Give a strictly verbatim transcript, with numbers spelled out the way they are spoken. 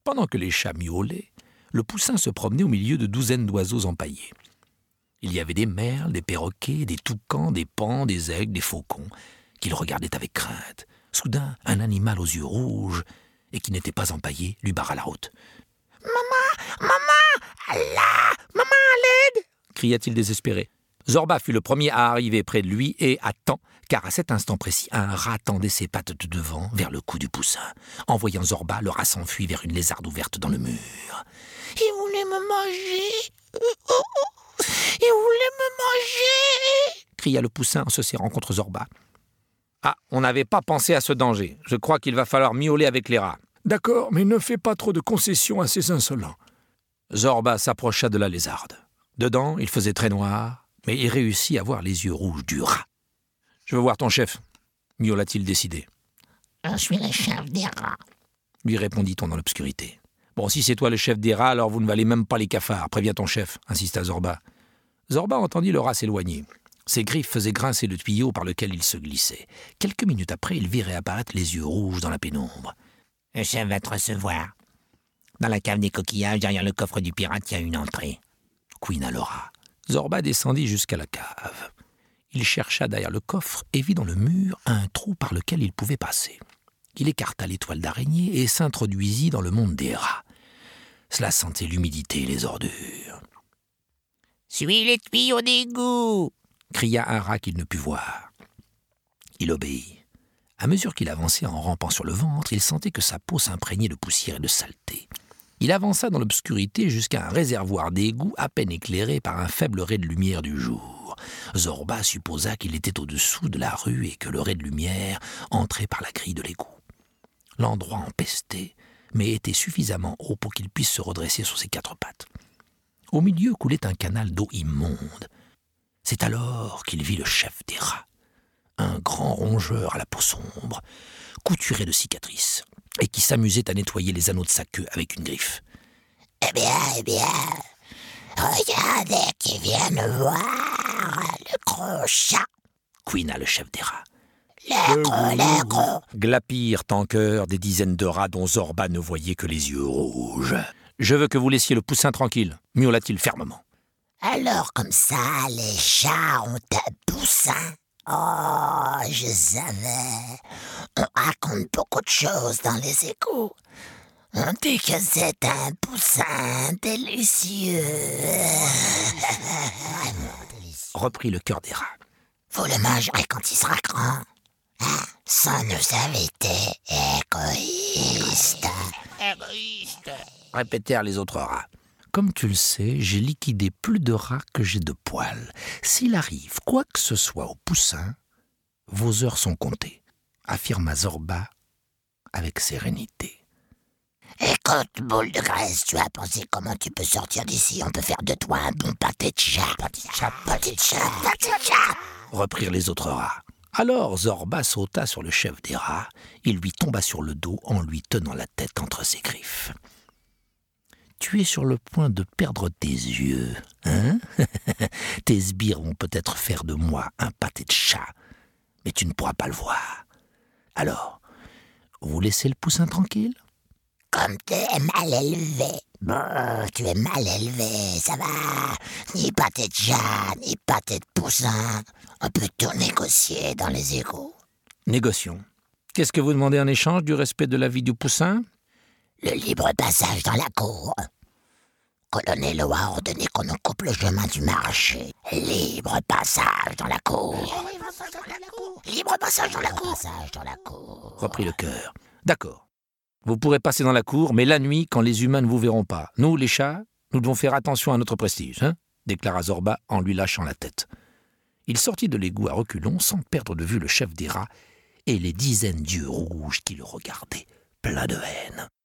Pendant que les chats miaulaient, le poussin se promenait au milieu de douzaines d'oiseaux empaillés. Il y avait des merles, des perroquets, des toucans, des paons, des aigles, des faucons, qu'il regardait avec crainte. Soudain, un animal aux yeux rouges et qui n'était pas empaillé lui barra la route. « Maman, maman, là, maman, à l'aide !» cria-t-il désespéré. Zorba fut le premier à arriver près de lui et à temps, car à cet instant précis, un rat tendait ses pattes de devant vers le cou du poussin. En voyant Zorba, le rat s'enfuit vers une lézarde ouverte dans le mur. « Il voulait me manger Il voulait me manger !» cria le poussin en se serrant contre Zorba. « Ah, on n'avait pas pensé à ce danger. Je crois qu'il va falloir miauler avec les rats. »« D'accord, mais ne fais pas trop de concessions à ces insolents. » Zorba s'approcha de la lézarde. Dedans, il faisait très noir, mais il réussit à voir les yeux rouges du rat. « Je veux voir ton chef, » miaula-t-il décidé. « Je suis le chef des rats, » lui répondit-on dans l'obscurité. « Bon, si c'est toi le chef des rats, alors vous ne valez même pas les cafards. Préviens ton chef, » insista Zorba. Zorba entendit le rat s'éloigner. Ses griffes faisaient grincer le tuyau par lequel il se glissait. Quelques minutes après, il vit réapparaître les yeux rouges dans la pénombre. « Le chef va te recevoir. Dans la cave des coquillages, derrière le coffre du pirate, il y a une entrée. » couina le rat. Zorba descendit jusqu'à la cave. Il chercha derrière le coffre et vit dans le mur un trou par lequel il pouvait passer. Il écarta les toiles d'araignée et s'introduisit dans le monde des rats. Cela sentait l'humidité et les ordures. « Suis les tuyaux d'égout !» cria un rat qu'il ne put voir. Il obéit. À mesure qu'il avançait en rampant sur le ventre, il sentait que sa peau s'imprégnait de poussière et de saleté. Il avança dans l'obscurité jusqu'à un réservoir d'égout à peine éclairé par un faible ray de lumière du jour. Zorba supposa qu'il était au-dessous de la rue et que le ray de lumière entrait par la grille de l'égout. L'endroit empestait, mais était suffisamment haut pour qu'il puisse se redresser sur ses quatre pattes. Au milieu coulait un canal d'eau immonde. C'est alors qu'il vit le chef des rats, un grand rongeur à la peau sombre, couturé de cicatrices, et qui s'amusait à nettoyer les anneaux de sa queue avec une griffe. « Eh bien, eh bien, regardez qui vient nous voir, le gros chat !» couina le chef des rats. « Le gros, le gros !» glapirent en chœur des dizaines de rats dont Zorba ne voyait que les yeux rouges. « Je veux que vous laissiez le poussin tranquille » miaula-t-il fermement. « Alors comme ça, les chats ont un poussin ? Oh, je savais. On raconte beaucoup de choses dans les égouts. On dit que c'est un poussin délicieux. » reprit le cœur des rats. « Vous le mangerez quand il sera grand. Hein, sans nous inviter, égoïste. » Égoïste, répétèrent les autres rats. Comme tu le sais, j'ai liquidé plus de rats que j'ai de poils. S'il arrive quoi que ce soit au poussin, vos heures sont comptées, affirma Zorba avec sérénité. « Écoute, boule de graisse, tu as pensé comment tu peux sortir d'ici? On peut faire de toi un bon pâté de chat. Pâté de chat, pâté de chat, pâté de chat !» reprirent les autres rats. Alors Zorba sauta sur le chef des rats. Il lui tomba sur le dos en lui tenant la tête entre ses griffes. « Tu es sur le point de perdre tes yeux, hein? Tes sbires vont peut-être faire de moi un pâté de chat, mais tu ne pourras pas le voir. Alors, vous laissez le poussin tranquille? » Comme tu es mal élevé. Bon, tu es mal élevé, ça va. Ni pâté de chat, ni pâté de poussin. On peut tout négocier dans les égouts. Négocions. Qu'est-ce que vous demandez en échange du respect de la vie du poussin? Le libre passage dans la cour. Colonello a ordonné qu'on nous coupe le chemin du marché. Libre passage dans la cour. Libre passage dans la cour. Libre passage dans la cour. Passage dans la cour. Reprit le cœur. D'accord. Vous pourrez passer dans la cour, mais la nuit, quand les humains ne vous verront pas. Nous, les chats, nous devons faire attention à notre prestige, hein, déclara Zorba en lui lâchant la tête. Il sortit de l'égout à reculons sans perdre de vue le chef des rats et les dizaines d'yeux rouges qui le regardaient, pleins de haine.